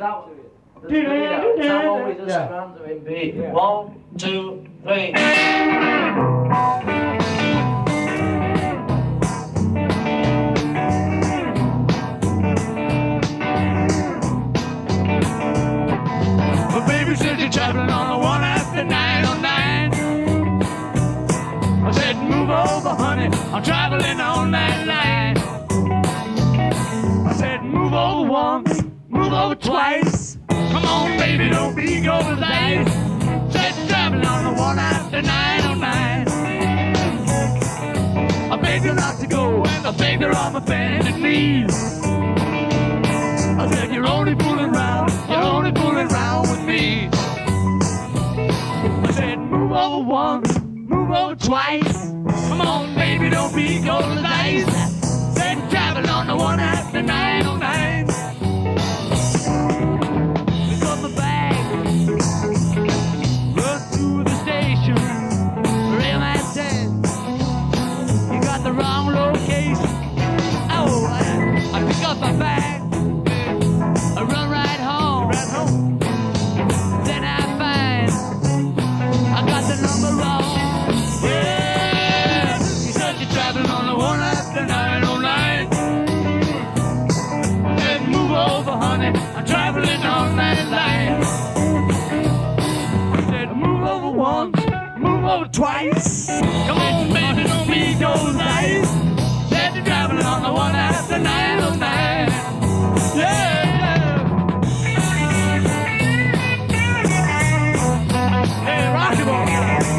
that Sam always does stanza in B. 1, 2, 3. But baby said you're traveling on the one after 909. I said move over, honey, I'm traveling on that line. I said move over once, move over twice. Come on, baby, don't be gold dice. Said traveling on the one after 909. I begged her not to go, and I begged her on my bended knees. I said you're only fooling around, you're only fooling around with me. I said move over once, move over twice. Come on, baby, don't be gold dice. Said traveling on the one after 909. Pick up my bag, run through the station. Railman said you got the wrong location. Oh, I pick up my bag, I run right home. Then I find I got the number wrong. Yeah, he said you're traveling on the one after 909. Said move over, honey, I'm traveling on that line. Said move over once, move over twice. Come on, baby, don't be those eyes. Said you're traveling on the one after 909. Yeah. Hey, rock it on.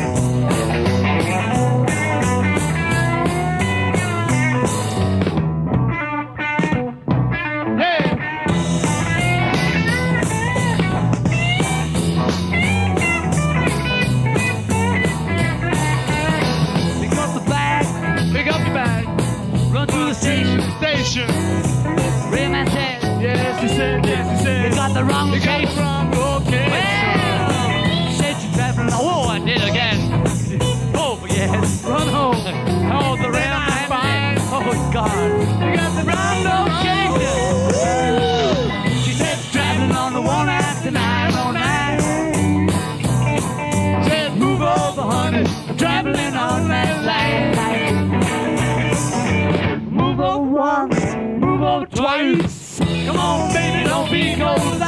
Station. Raymond said, yes, he said, you got the wrong location. Well, said you traveling. Oh, I did again. Oh, yes. Run home. Oh, the Raymond fine. Oh, God. You got the wrong location. She said, traveling on the one after 909. Said, move over, honey. I'm traveling on that line. Move over once, move over twice. Come on, baby, don't be gold.